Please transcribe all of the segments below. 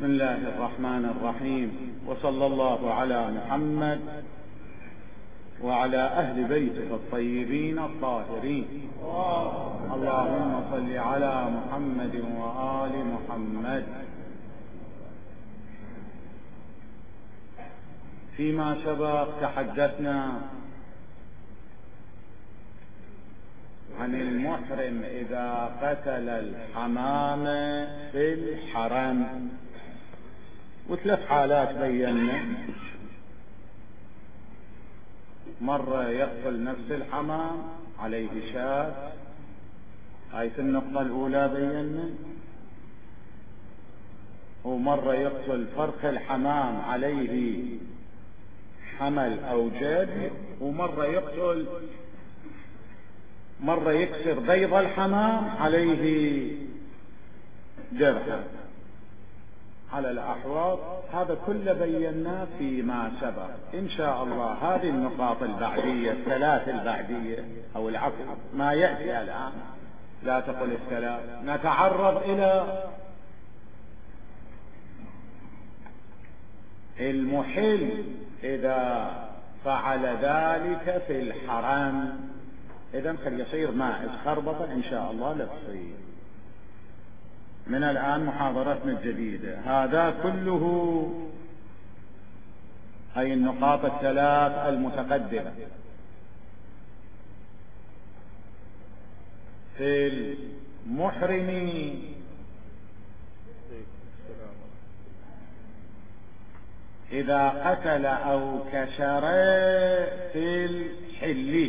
بسم الله الرحمن الرحيم، وصلى الله على محمد وعلى أهل بيته الطيبين الطاهرين. اللهم صل على محمد وآل محمد. فيما سبق تحدثنا عن المحرم إذا قتل الحمام في الحرم، وثلاث حالات بينا. مرة يقتل نفس الحمام عليه شاة، هاي في النقطة الأولى بينا. ومرة يقتل فرخ الحمام عليه حمل أو جد، ومرة يكسر بيض الحمام عليه درهم على الأحواض. هذا كله بيناه فيما سبق. إن شاء الله هذه النقاط البعدية، الثلاث البعدية أو العفو ما يأتي الآن، لا تقل الثلاث، نتعرض إلى المحل إذا فعل ذلك في الحرم. إذن خل يصير ماعز خربطة إن شاء الله لا تصير. من الآن محاضرتنا الجديدة، هذا كله أي النقاط الثلاث المتقدمة في المحرم إذا قتل أو كسر في الحل.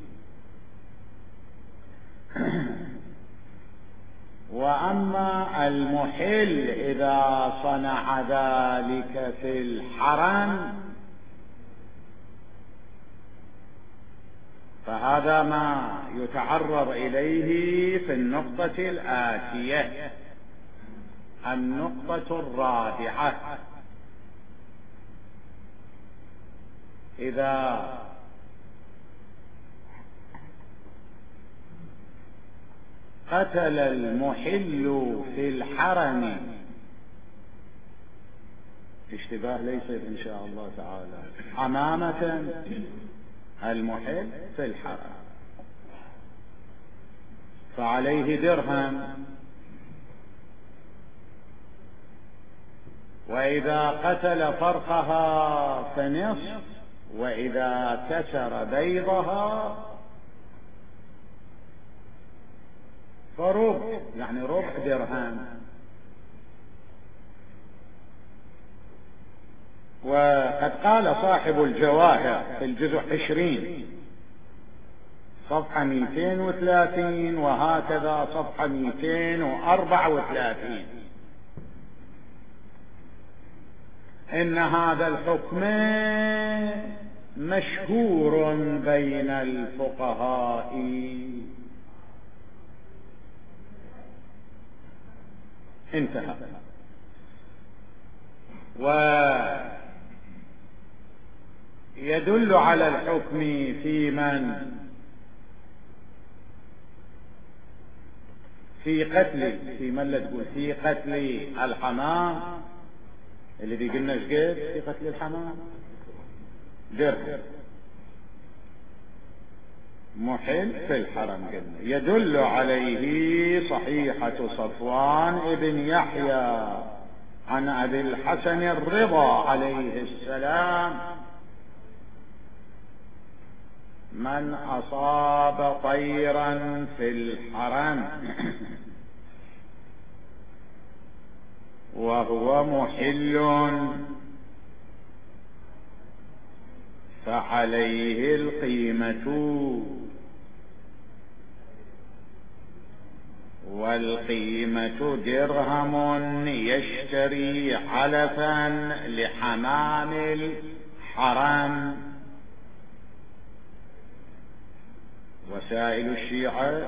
وأما المحل إذا صنع ذلك في الحرم فهذا ما يتعرض إليه في النقطة الآتية، النقطة الرابعة. إذا قتل المحل في الحرم، اشتباه ليس إن شاء الله تعالى، حمامة المحل في الحرم فعليه درهم. وإذا قتل فرخها فنصف، وإذا كسر بيضها فربع، يعني ربع درهم. وقد قال صاحب الجواهر في الجزء 20 صفحة 230 وهكذا صفحة 234 إن هذا الحكم مشهور بين الفقهاء، انتهى. ويدل على الحكم في من في قتل، في من لا تقول في قتل الحمام الذي قلنا شقد في قتل الحمام درهم محل في الحرم قلنا. يدل عليه صحيحة صفوان ابن يحيى عن أبي الحسن الرضا عليه السلام: من أصاب طيرا في الحرم وهو محل فعليه القيمة، والقيمة درهم يشتري علفا لحمام الحرم. وسائل الشيعة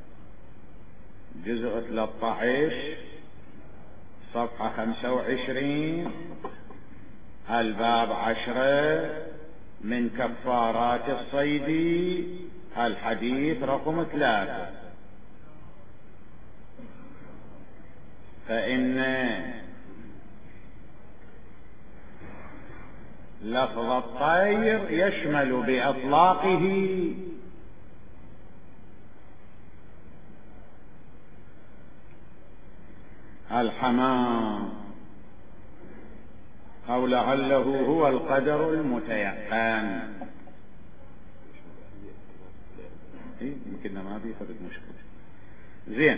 جزء 13 صفحة 25 الباب 10 من كفارات الصيد الحديث رقم 3. فإن لفظ الطير يشمل بإطلاقه الحمام، أو لعله هو القدر المتيقن. يمكن ما بيفرد مشكلة. زين.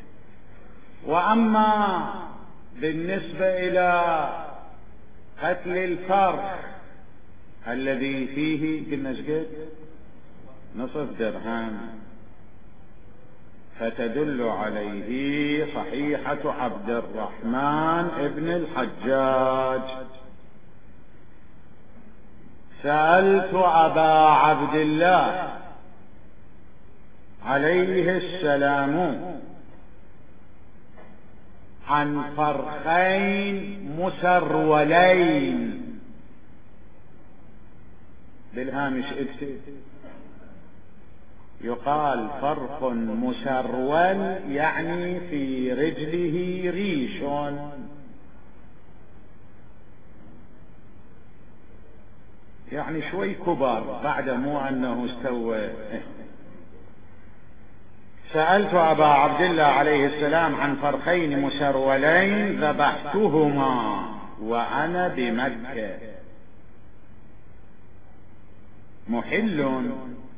وأما بالنسبة إلى قتل الفرخ الذي فيه قلنا شقد نصف درهم، فتدل عليه صحيحة عبد الرحمن ابن الحجاج: سألت أبا عبد الله عليه السلام عن فرخين مسرولين. بالهامش اكتب، يقال فرخ مسرول يعني في رجله ريش، يعني شوي كبار بعد مو أنه استوى. سألت أبا عبد الله عليه السلام عن فرخين مسرولين ذبحتهما وأنا بمكة محل،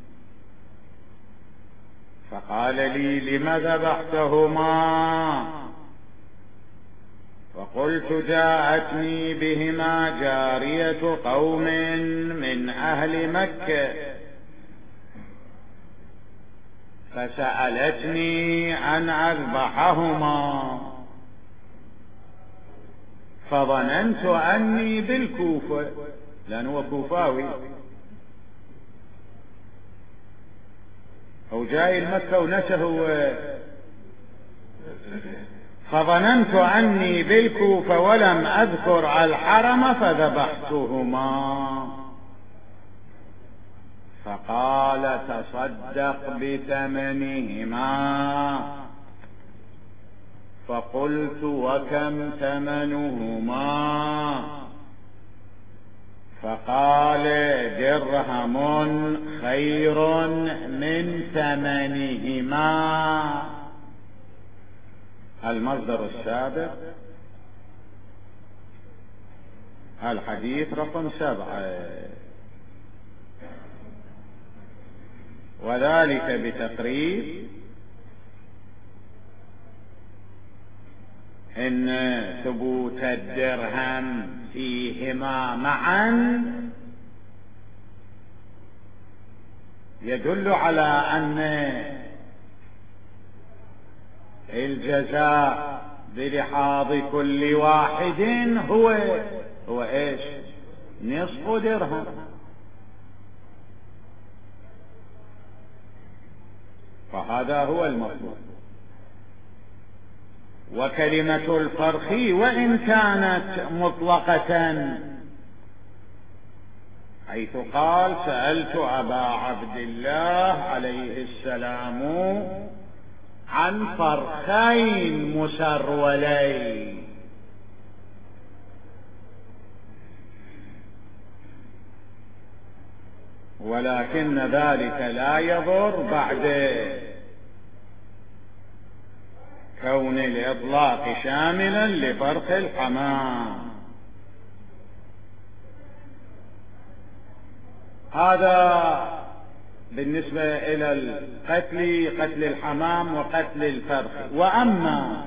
فقال لي: لم ذبحتهما؟ فقلت: جاءتني بهما جارية قوم من أهل مكة فسألتني أن أذبحهما، فظننت أني بالكوفة لأنه كوفاوي أو جاي المكة ونسه، فظننت أني بالكوفة ولم أذكر الحرم فذبحتهما. فقال: تصدق بثمنهما. فقلت: وكم ثمنهما؟ فقال: درهم خير من ثمنهما. المصدر السابق الحديث رقم 7، وذلك بتقريب إن ثبوت الدرهم فيهما معا يدل على أن الجزاء بلحاظ كل واحد هو ايش؟ نصف درهم. فهذا هو المطلوب. وكلمة الفرخ وإن كانت مطلقة، حيث قال: سألت أبا عبد الله عليه السلام عن فرخين مسرولين، ولكن ذلك لا يضر بعد كون الإطلاق شاملا لفرخ الحمام. هذا بالنسبة إلى قتل الحمام وقتل الفرخ. وأما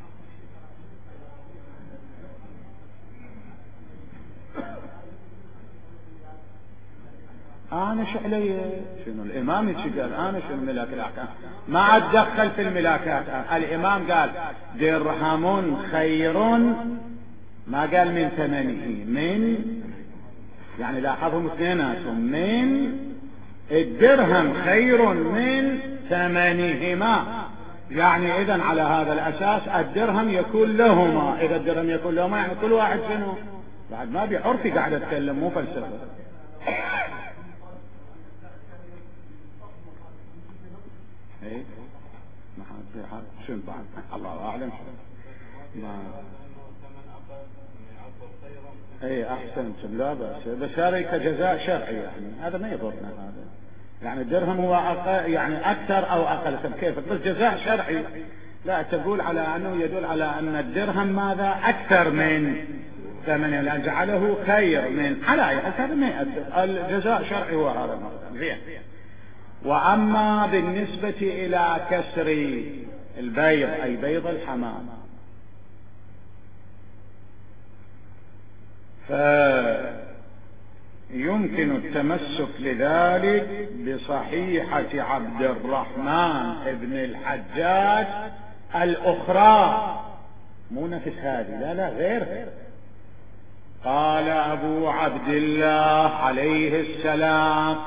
أنا شو علي؟ شنو الإمام قال؟ أنا شنو ملاك الأحكام؟ ما أتدخل في الملاكات. الإمام قال: درهم خير، ما قال من ثمنه، من يعني لاحظهم اثنيناتهم، من الدرهم خير من ثمنهما، يعني إذن على هذا الأساس الدرهم يكون لهما. إذا الدرهم يكون لهما يعني كل واحد شنو؟ بعد ما بعرفي قاعد أتكلم مو فلسفة. ايه ما حد شنو بعد الله اعلم. ما اي احسنتم، لا بأس، بس هذا كجزاء شرعي يعني، هذا ما يضرنا هذا، يعني الدرهم هو أقل يعني اكثر او اقل كيفك، بس جزاء شرعي. لا تقول على انه يدل على ان الدرهم ماذا اكثر من ثمنه، لان جعله خير من، على اي حسب ما يؤثر، الجزاء شرعي هو هذا مثلا زين. واما بالنسبة الى كسر البيض اي بيض الحمام، فيمكن التمسك لذلك بصحيحة عبد الرحمن ابن الحجاج الأخرى، مو نفس هذه، لا لا غيرها. قال أبو عبد الله عليه السلام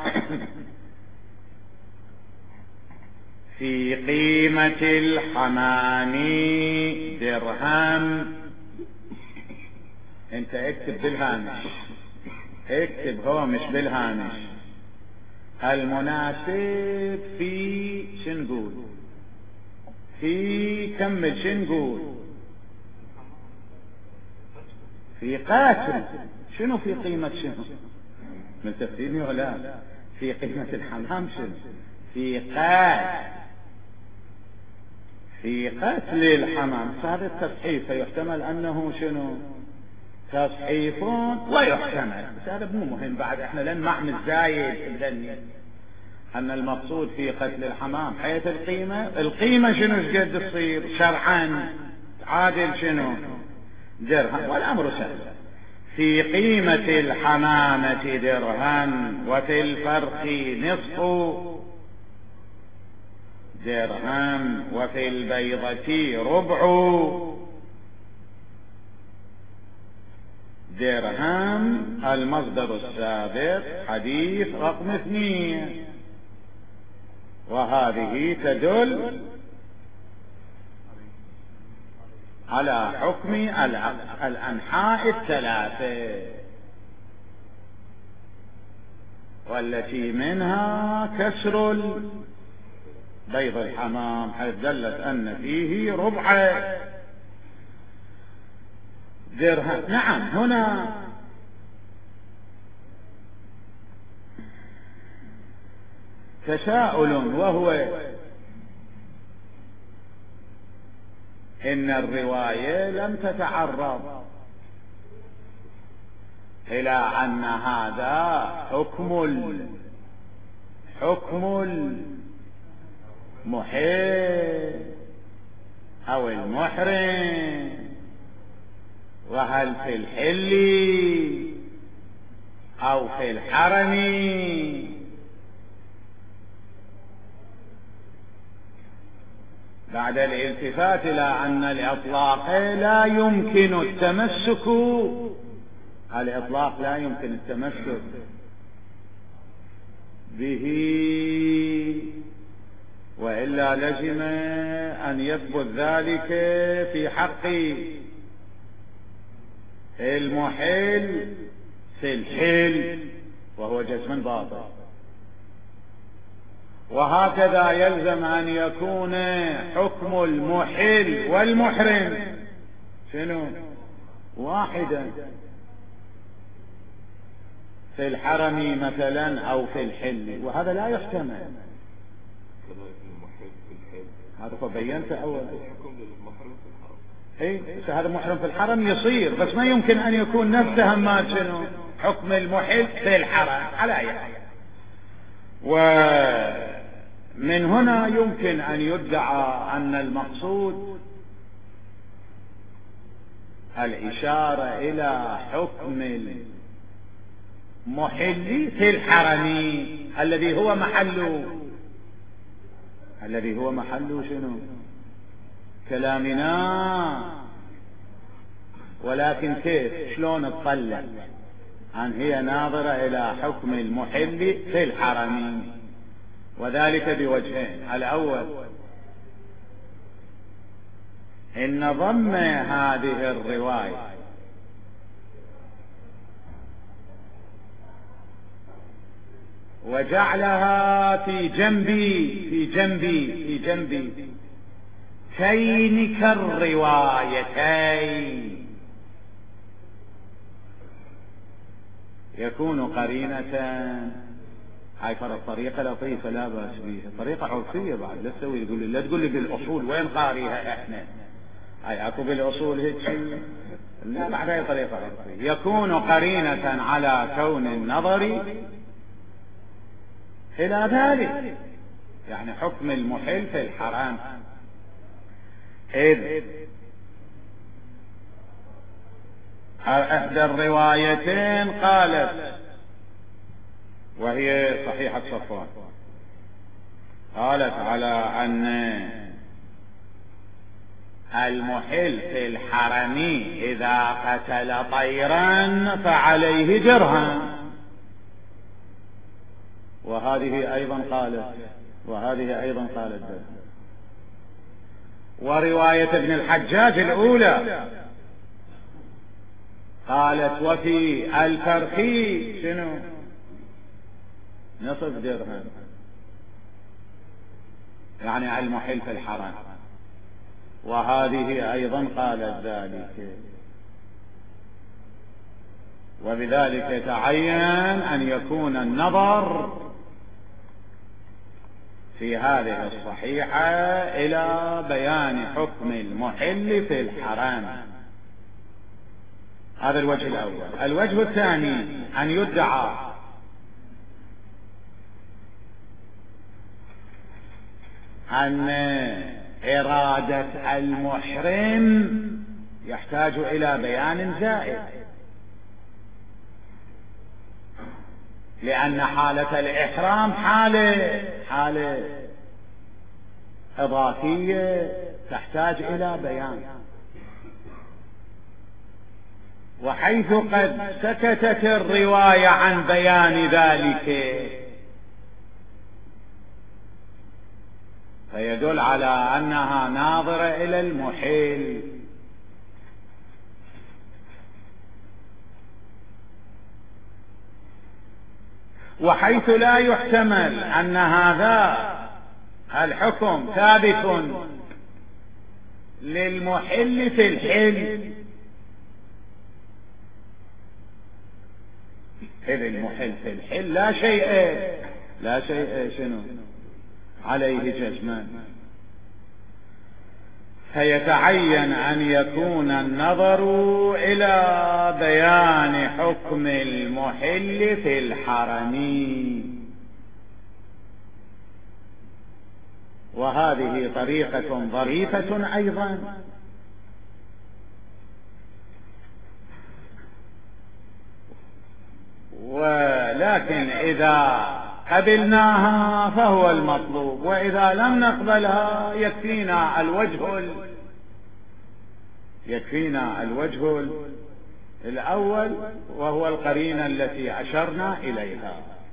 في قيمة الحمام درهم. انت اكتب بالهامش، اكتب هو مش بالهامش، المناسب في شنقول، في كمل شنقول، في قاتل، شنو في قيمة شنو؟ من تفهيمي ولا في قيمة الحمام شنو؟ في قاتل، في قتل الحمام. هذا التصحيف يحتمل انه شنو؟ تصحيف ويحتمل، بس هذا مو مهم بعد، احنا لن نعمل زايد الذني ان المقصود في قتل الحمام حيث القيمة شنو قد تصير شرعا عادل شنو؟ درهم، والامر سهل. في قيمة الحمامة درهم وفي الفرخ نصف درهم وفي البيضة ربع درهم. المصدر السابق حديث رقم 2، وهذه تدل على حكم الأنحاء الثلاثة، والتي منها كسر بيض الحمام حيث دلت أن فيه ربع درهم. نعم، هنا تساؤل، وهو إن الرواية لم تتعرض إلى أن هذا حكم المحل أو المحرم، وهل في الحل أو في الحرم. بعد الالتفات إلى أن الإطلاق لا يمكن التمسك، الإطلاق لا يمكن التمسك به، وإلا لزم أن يثبت ذلك في حق المحل في الحل، وهو جزم باطل. وهكذا يلزم أن يكون حكم المحل والمحرم شنو؟ واحدا في الحرم مثلا أو في الحل، وهذا لا يحتمل. هذا فبينت أول بس هذا محرم في الحرم يصير، بس ما يمكن أن يكون نفسها ما شنو حكم المحل في الحرم على أي حال. ومن هنا يمكن أن يدعى أن المقصود الإشارة إلى حكم المحل في الحرم الذي هو محل شنو كلامنا، ولكن كيف شلون تطلع أن هي ناظرة إلى حكم المحل في الحرم، وذلك بوجهين. الأول إن ضم هذه الرواية وجعلها في جنبي كين كالروايتين يكون قرينة. هاي فرق طريقة لطيفة لا بأس بها، طريقة عرفية بعد. لا تسوي تقول لي لا تقول لي بالأصول وين قاريها احنا، هاي اكو بالأصول هيك شيء. بعد هاي طريقة عرفية. يكون قرينة على كون النظر إلى ذلك، يعني حكم المحل في الحرام. إذ إحدى الروايتين قالت، وهي صحيحة صفوان، قالت على أن المحل في الحرم إذا قتل طيرا فعليه درهم، وهذه أيضا قالت درهم. ورواية ابن الحجاج الأولى قالت وفي الكرخي شنو؟ نصف درهم، يعني المحل في الحرم. وهذه أيضا قالت ذلك. وبذلك يتعين أن يكون النظر في هذه الصحيحة إلى بيان حكم المحل في الحرام. هذا الوجه الأول. الوجه الثاني أن يدعى أن إرادة المحرم يحتاج إلى بيان زائد، لأن حالة الإحرام حالة إضافية تحتاج إلى بيان. وحيث قد سكتت الرواية عن بيان ذلك فيدل على أنها ناظرة إلى المحل. وحيث لا يحتمل أن هذا الحكم ثابت للمحل في الحل، إذ المحل في الحل لا شيء شنو عليه جزمان، فيتعين أن يكون النظر إلى بيان حكم المحل في الحرم. وهذه طريقة ظريفة أيضا. ولكن إذا قبلناها فهو المطلوب، وإذا لم نقبلها يكفينا الوجه الأول، وهو القرينة التي أشرنا إليها.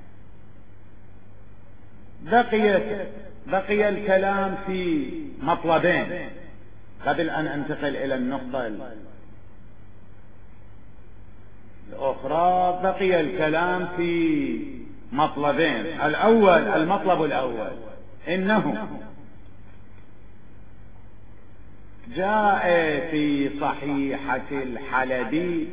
بقي الكلام في مطلبين قبل أن أنتقل إلى النقطة الأخرى. بقي الكلام في مطلبين. المطلب الأول إنه جاء في صحيحة الحلبي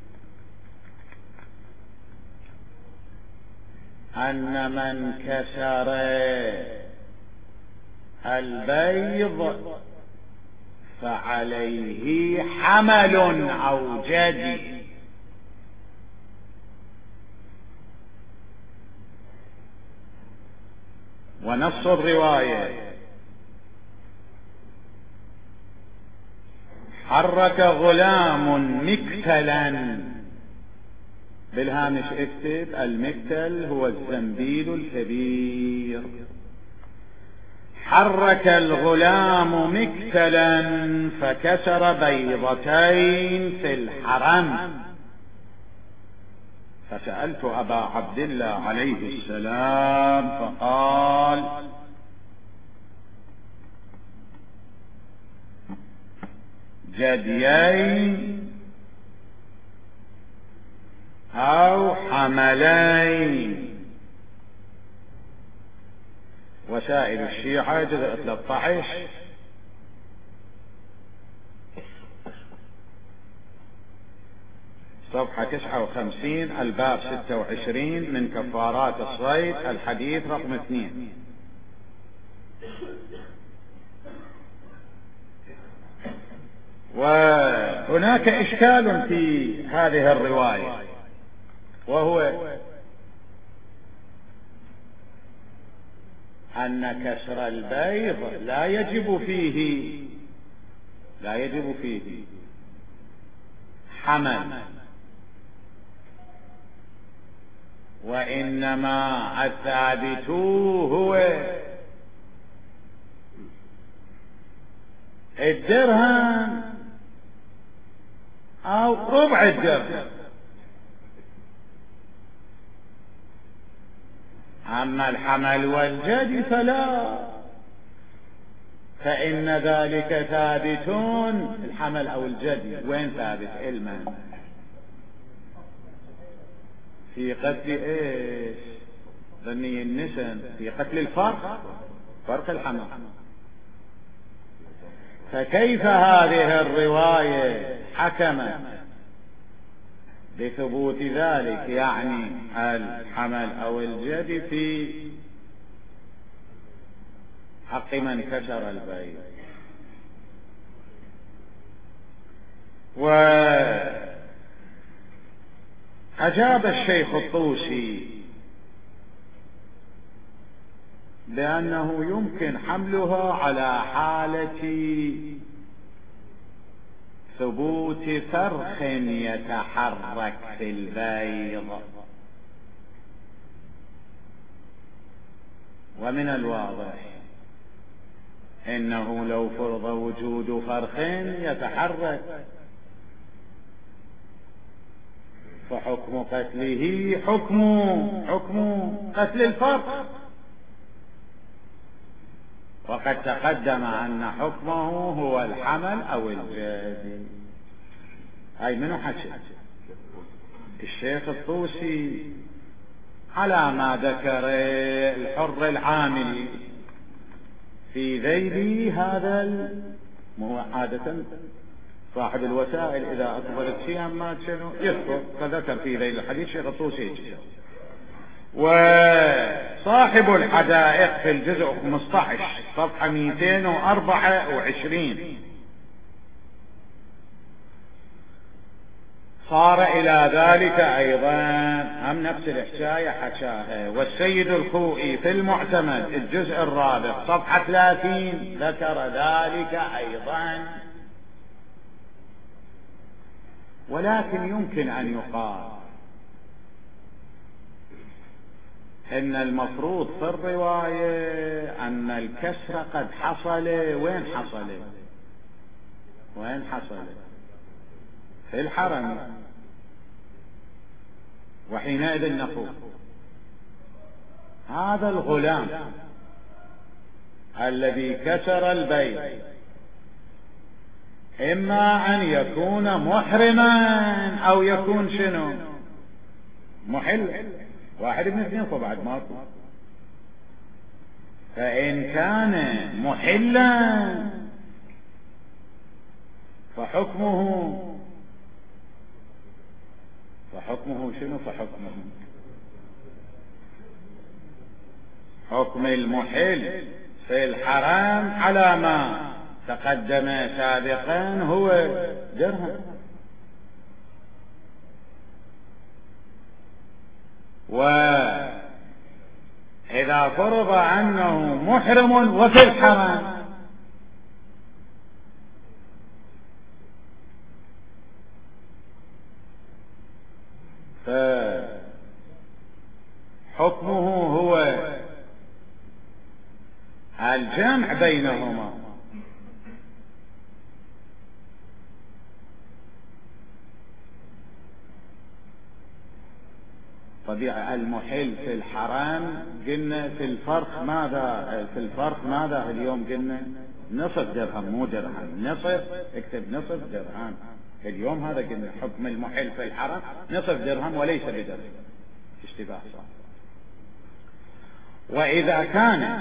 أن من كسر البيض فعليه حمل أو جدي. ونص الرواية حرك غلام مكتلا، بالهامش اكتب المكتل هو الزنبيل الكبير. حرك الغلام مكتلا فكسر بيضتين في الحرم، فسألت أبا عبد الله عليه السلام فقال جديين أو حملين. وسائل الشيعة جزء 13 صفحة 59 الباب 26 من كفارات الصيد الحديث رقم 2. وهناك إشكال في هذه الرواية، وهو أن كسر البيض لا يجب فيه حمل، وإنما الثابت هو الدرهم أو ربع الدرهم. أما الحمل والجدي فلا، فإن ذلك ثابت. الحمل أو الجدي وين ثابت؟ علما في قتل ايش؟ ظني النسن، في قتل فرق الحمل. فكيف هذه الرواية حكمت بثبوت ذلك، يعني الحمل أو الجدي في حق من كسر البيض؟ وأجاب الشيخ الطوسي بأنه يمكن حملها على حالة ثبوت فرخ يتحرك في البيض. ومن الواضح إنه لو فرض وجود فرخ يتحرك فحكم قتله حكم قتل الفرخ، وقد تقدم أن حكمه هو الحمل أو الجدي. هاي منو حكي؟ الشيخ الطوسي على ما ذكر الحر العاملي في ذيل هذا. هو عادة صاحب الوسائل إذا أقبلت شيئا ما شنو يذكر، فذكر في ذيل الحديث الشيخ الطوسي. وصاحب الحدائق في الجزء 15 صفحة 224 صار إلى ذلك أيضا، هم نفس الحكاية حكاها. والسيد الخوئي في المعتمد الجزء الرابع صفحة 30 ذكر ذلك أيضا. ولكن يمكن أن يقال إن المفروض في الرواية أن الكسر قد حصل. وين حصل؟ في الحرم. وحينئذ نقول هذا الغلام الذي كسر البيض إما أن يكون محرما أو يكون شنو؟ محل. واحد من اثنين فبعد ماكو. فإن كان محلا فحكمه شنو؟ حكم المحل في الحرام على ما تقدم سابقا هو درهم. وإذا فرض أنه محرم وفي الحرام فحكمه هو الجمع بينهما. طبيعة المحل في الحرام قلنا في الفرق ماذا اليوم قلنا نصف درهم، مو درهم، نصف، اكتب نصف درهم اليوم. هذا قلنا حكم المحل في الحرام نصف درهم وليس بدرهم، اشتباه صار. وإذا كان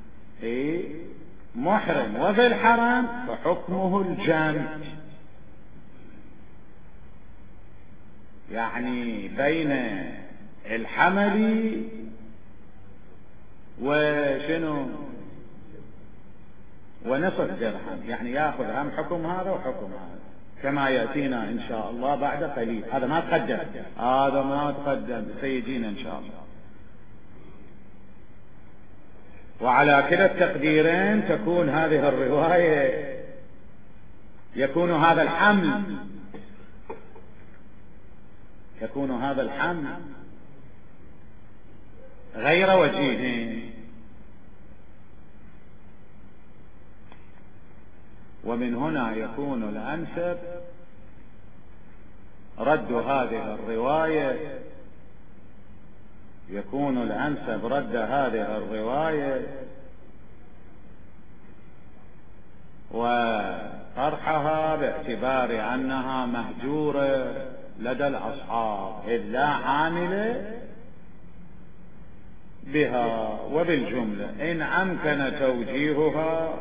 محرم وفي الحرام فحكمه الجمع. يعني بين الحمل وشنو ونصف درهم، يعني ياخذ هم حكم هذا وحكم هذا كما يأتينا إن شاء الله بعد قليل. هذا ما تقدم سيجينا إن شاء الله. وعلى كلا التقديرين تكون هذه الرواية، يكون هذا الحمل غير وجيه. ومن هنا يكون الأنسب رد هذه الرواية، وطرحها باعتبار أنها مهجورة لدى الأصحاب إذ لا عامل بها. وبالجملة إن أمكن توجيهها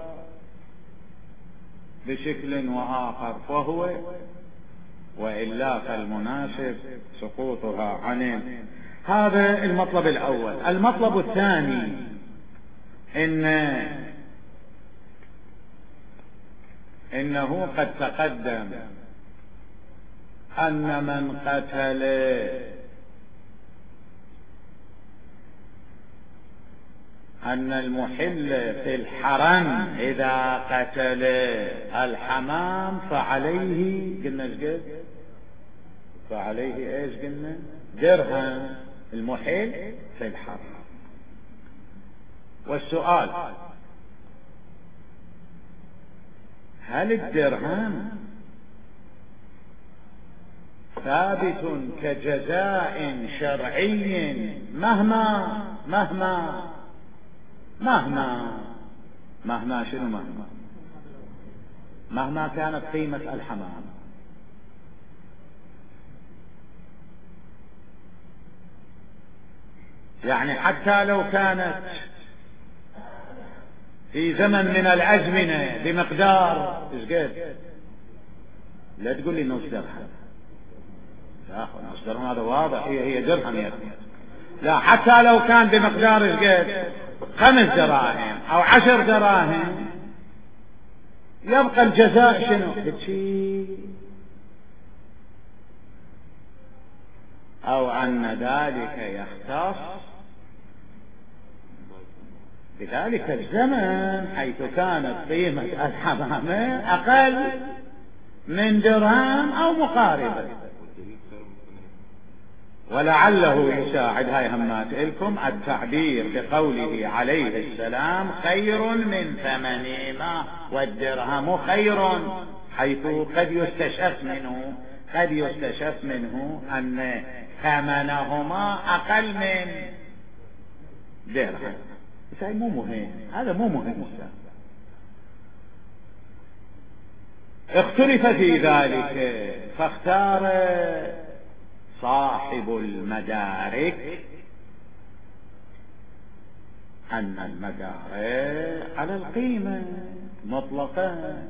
بشكل وآخر فهو، وإلا فالمناسب سقوطها عنه. هذا المطلب الأول. المطلب الثاني إنه قد تقدم أن من قتل أن المحل في الحرم إذا قتل الحمام فعليه إيش قلنا؟ درهم. المحل في الحرم. والسؤال: هل الدرهم ثابت كجزاء شرعي مهما شنو مهما كانت قيمة الحمام؟ يعني حتى لو كانت في زمن من الأزمنة بمقدار ايش قد؟ لا تقول لي نص درهم، يا اخي نص درهم هذا واضح، هي درهم يا اخي. لا، حتى لو كان بمقدار ايش قد؟ 5 دراهم أو 10 دراهم، يبقى الجزاء شنو؟ أو أن ذلك يختص بذلك الزمن حيث كانت قيمة الحمامة أقل من درهم أو مقاربة. ولعله يساعد، هاي همات لكم، التعبير بقوله عليه السلام خير من ثمنهما والدرهم خير، حيث قد يستشف منه أن ثمنهما أقل من درهم. هذا مو مهم. اختلف في ذلك فاختار صاحب المدارك أن المدارك على القيمة مطلقا،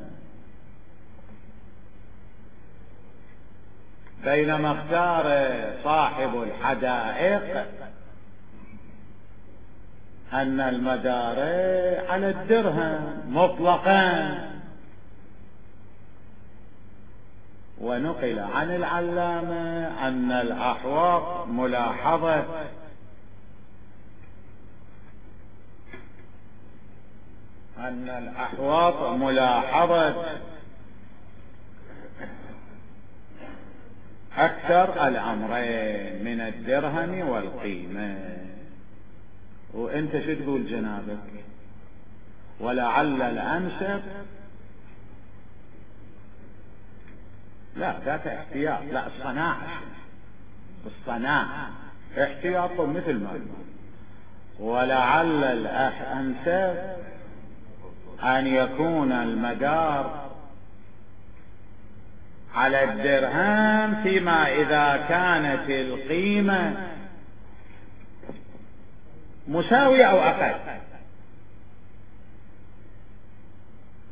بينما اختار صاحب الحدائق أن المدارك على الدرهم مطلقا. ونقل عن العلامة أن الأحوط ملاحظة أكثر الأمرين من الدرهم والقيمة. وانت شو تقول جنابك؟ ولعل الأنسب لا ذاك احتياط، لا الصناعة احتياط مثل ما يقول. ولعل الأنسب أن يكون المدار على الدرهم فيما إذا كانت القيمة مساوية أو أقل.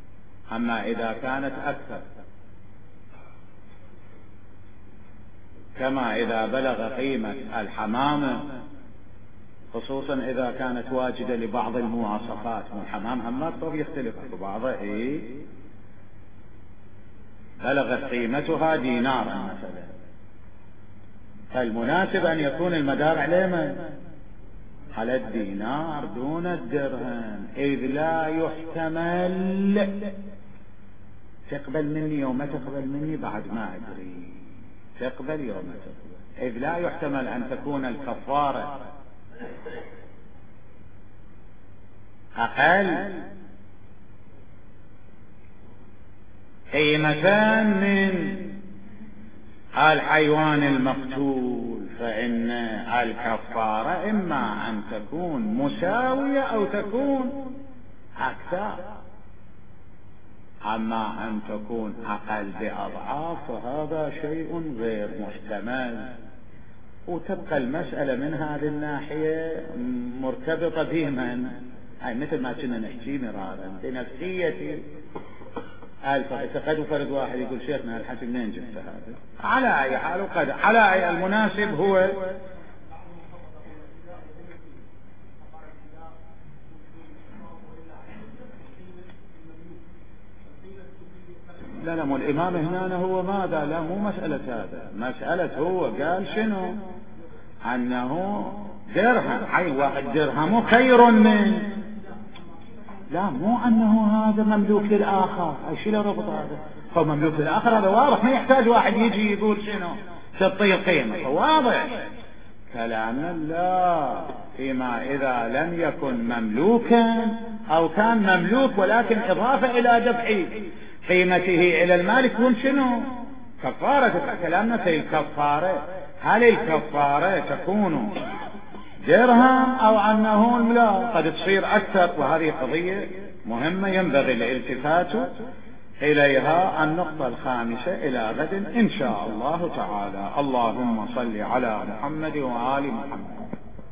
أما إذا كانت أكثر كما إذا بلغ قيمة الحمامة، خصوصا إذا كانت واجدة لبعض المواصفات، والحمام هم أكثر يختلف ببعضه، بلغت قيمتها دينارا مثلا، فالمناسب أن يكون المدار عليه من؟ على الدينار دون الدرهم، إذ لا يحتمل تقبل مني يوم تقبل مني بعد ما أدري، تقبل يوم تقبل، إذ لا يحتمل أن تكون الكفارة أقل قيمة من الحيوان المقتول، فإن الكفارة إما أن تكون مساوية أو تكون أكثر، أما أن تكون أقل بأضعاف فهذا شيء غير محتمل. وتبقى المسألة من هذه الناحية مرتبطة بمن؟ أي مثل ما كنا نحكي مرارا بنفسية الفقه. فرد واحد يقول شيخنا الحكي منين جبت هذا؟ على أي حال وقد على أي المناسب هو لا مو الإمام هنا هو ماذا؟ لا مو مسألة هذا، مسألة هو قال شنو؟ أنه درهم، أي واحد درهم خير من، لا مو أنه هذا مملوك للآخر، أي شيء له ربط هذا، هو مملوك للآخر هذا واضح، ما يحتاج واحد يجي يقول شنو تعطيه القيمة، واضح كلامنا. لا، فيما إذا لم يكن مملوكا أو كان مملوك ولكن إضافة إلى دفع قيمته إلى المالك يكون شنو؟ كفارة. كلامنا في الكفارة، هل الكفارة تكون درهم أو أنه لا قد تصير أكثر؟ وهذه قضية مهمة ينبغي الالتفات إليها. النقطة الخامسة إلى غد إن شاء الله تعالى. اللهم صل على محمد وآل محمد.